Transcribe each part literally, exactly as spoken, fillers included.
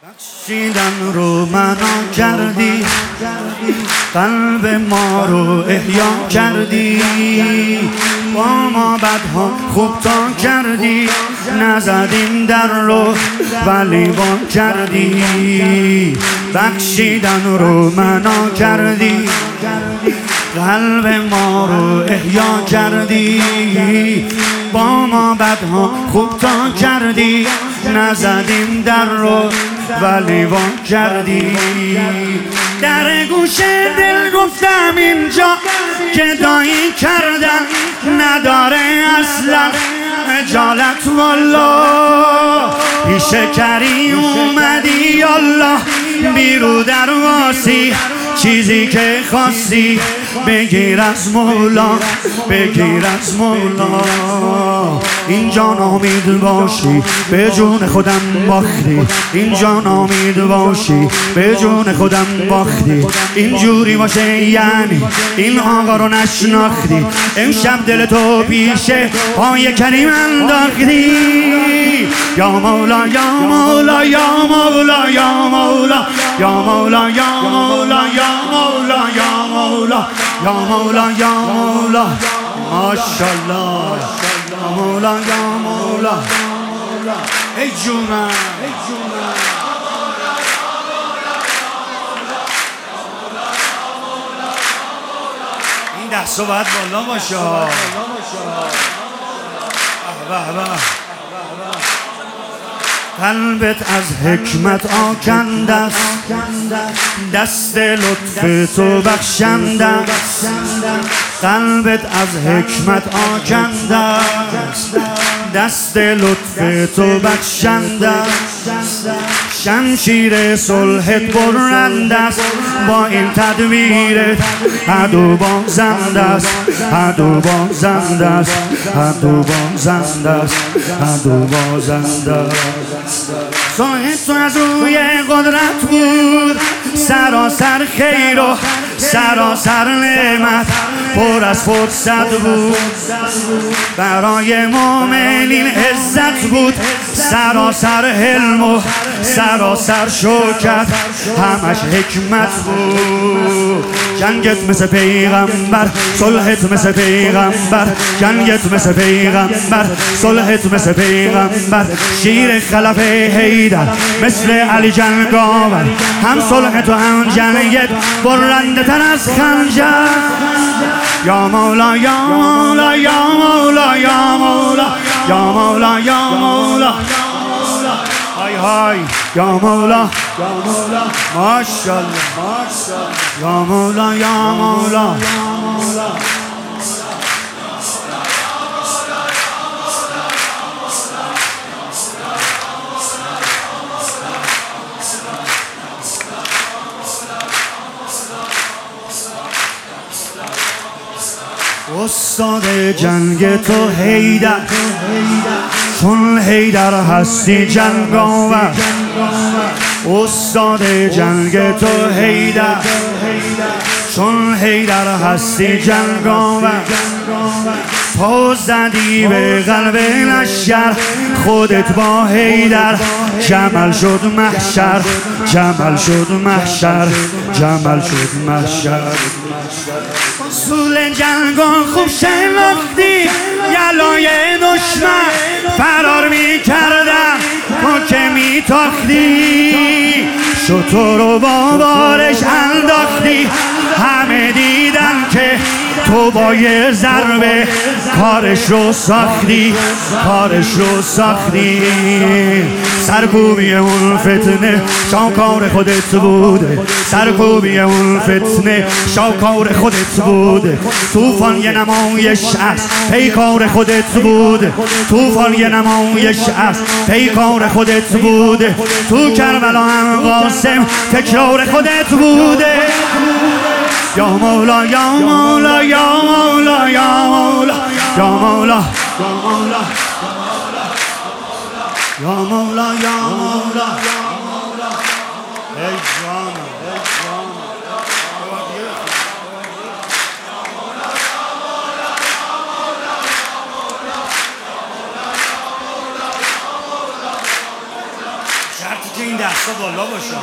بخشیدن رو منا کردی، قلب ما رو احیا کردی، با ما بدها خوب تا کردی، نزدیم در رو ولی با کردی. بخشیدن رو منا کردی، قلب ما رو احیا کردی، با ما بدها خوب تا کردی، نزدیم در رو ولی وا کردی. در گوش دل گفتم اینجا گدایی کردن نداره اصلا اجالت، والا پیش کریم اومدی یالله، بیرو در واسی چیزی که خواستی بگیر از مولا، بگیر از مولا. اینجا نامید باشی به جون خودم باختی، اینجا نامید باشی به جون خودم باختی. اینجوری باشه یعنی این آقا رو نشناختی، امشب دل تو پیشه پای کریم انداختی. یا مولا یا مولا یا مولا یا مولا یا مولا یا مولا یا مولا یا مولا یا مولا یا مولا ماشاءالله یا مولا یا مولا. ای جونم ای جونم این دستا باید بالا باشه. به به قلبت از حکمت آکنده است، دست لطف تو بخشنده است. قلبت از حکمت آکنده است، دست لطف تو بخشنده است. شمشیر صلحت برنده است، با این تدبیرت عدو بازنده است، عدو بازنده است، عدو بازنده است، عدو بازنده است. صلحت تو از روی قدرت بود، سراسر خیر و سراسر نعمت، پر از فرصت بود، برای مومنین عزت بود، سراسر حلم و سراسر شوکت، همش حکمت بود. جنگت مثل پیغمبر، صلحت مثل پیغمبر، جنگت مثل پیغمبر، صلحت مثل پیغمبر. شیر خلف حیدر مثل علی جنگاور، هم صلحت و هم جنگت برنده تر از خنجر. یا مولا یا مولا یا مولا یا مولا یا مولا یا مولا های های یا مولا یا مولا ماشاءالله ماشاءالله یا مولا یا مولا. استاد جنگ تو حیدر، چون حیدر هستی جنگاور. استاد جنگ تو حیدر، چون حیدر هستی جنگاور. پا زدی به قلب لشکر، خودت با حیدر جمل شد محشر، جمل شد محشر، جمل شد محشر. اصول جنگان خوب شناختی، یلای دشمن فرار می کردن تو که می تاختی، شطور و با بارش انداختی. همه دیدن که تو با یه ضربه کارش رو ساختی، کارش رو ساختی. سرکوبی اون فتنه شاکار خودت بوده، سرکوبی اون فتنه شاکار خودت بوده. طوفان یه نمایش است پیکار خودت بوده، طوفان یه نمایش است پیکار خودت بوده. تو کربلا هم قاسم تکرار خودت بوده. یا مولا یا مولا یا مولا یا مولا یا مولا یا مولا یا مولا. ای جانم ای جانم شرطی که این دست دستا بالا باشه.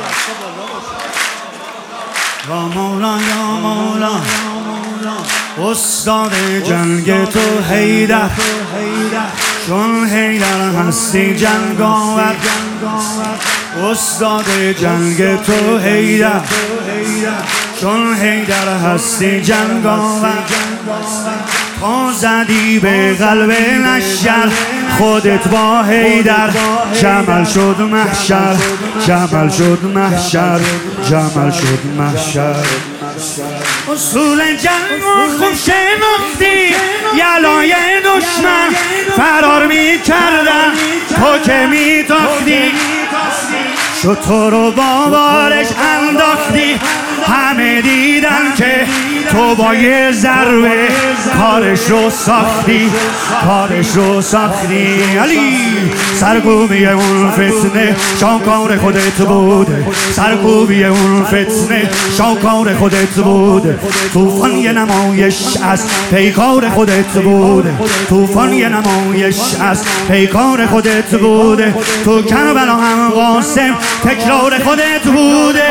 یا مولا یا مولا استاد جنگ تو حیدر، چون حیدر هستی جنگاور. استاد جنگ تو حیدر، چون حیدر هستی جنگاور. تا زدی به قلب لشکر خودت با حیدر، جمل شد محشر، جمل شد محشر، جمل شد محشر. اصول جنگ و خوب شناختی، یلای دشمن فرار می کردن، تو که می تاختی شطور رو با بارش انداختی. همه دیدن که تو با یه ضربه کارش رو ساختی، کارش رو ساختی. علی سرکوبی اون فتنه شاکار خودت بوده، سرکوبی اون فتنه شاکار خودت بوده. طوفان یه نمایش از پیکار خودت بوده، طوفان یه نمایش از پیکار خودت بوده. تو کربلا هم قاسم تکرار خودت بوده.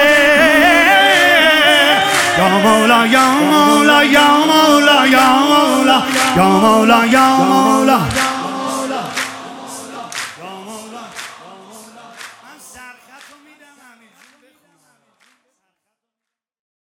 یا مولا یا مولا یا مولا یا مولا یا مولا یا مولا